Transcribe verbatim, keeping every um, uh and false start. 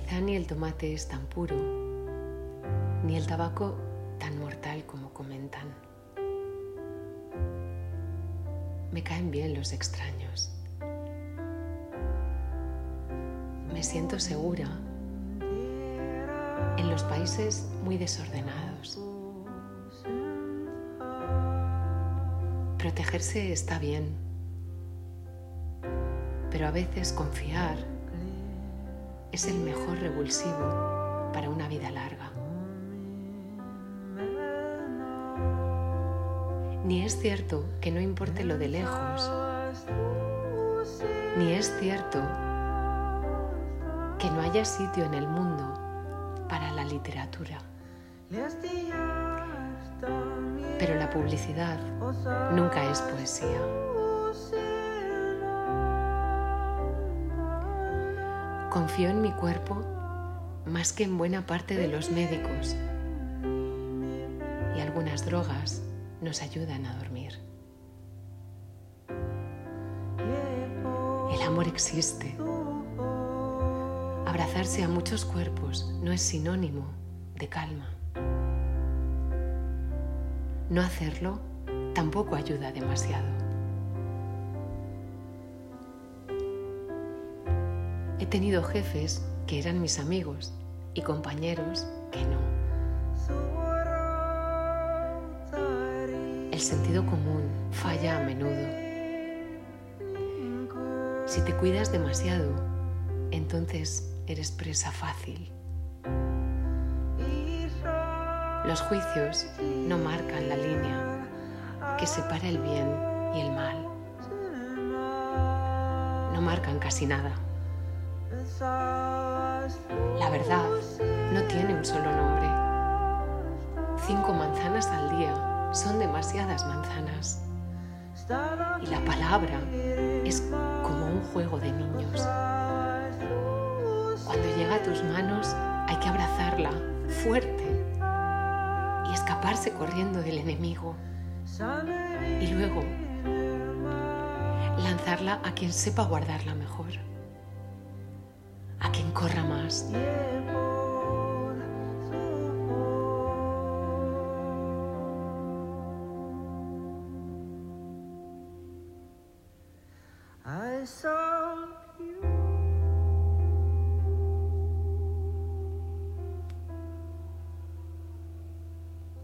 Quizá ni el tomate es tan puro, ni el tabaco tan mortal como comentan. Me caen bien los extraños. Me siento segura en los países muy desordenados. Protegerse está bien, pero a veces confiar es el mejor revulsivo para una vida larga. Ni es cierto que no importe lo de lejos, ni es cierto que no haya sitio en el mundo para la literatura. Pero la publicidad nunca es poesía. Confío en mi cuerpo más que en buena parte de los médicos, y algunas drogas nos ayudan a dormir. El amor existe. Abrazarse a muchos cuerpos no es sinónimo de calma. No hacerlo tampoco ayuda demasiado. He tenido jefes que eran mis amigos y compañeros que no. El sentido común falla a menudo. Si te cuidas demasiado, entonces eres presa fácil. Los juicios no marcan la línea que separa el bien y el mal. No marcan casi nada. La verdad no tiene un solo nombre. Cinco manzanas al día son demasiadas manzanas. Y la palabra es como un juego de niños. Cuando llega a tus manos hay que abrazarla fuerte y escaparse corriendo del enemigo. Y luego lanzarla a quien sepa guardarla mejor, a quien corra más. I saw